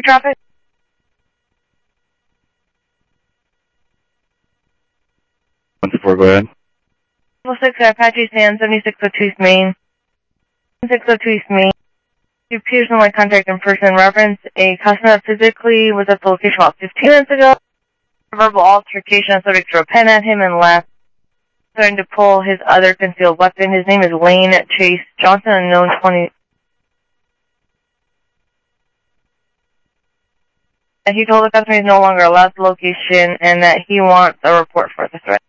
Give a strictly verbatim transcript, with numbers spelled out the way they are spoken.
Traffic. one two four, go ahead. six Apache Sand, seventy-six oh two East Main. six oh two East Main. He appears in my contact person. Reference a customer that physically was at the location about fifteen minutes ago. Verbal altercation, subject threw a pen at him and left. Starting to pull his other concealed weapon. His name is Wayne Chase Johnson, unknown twenty. And he told the customer he's no longer allowed the location and that he wants a report for the threat.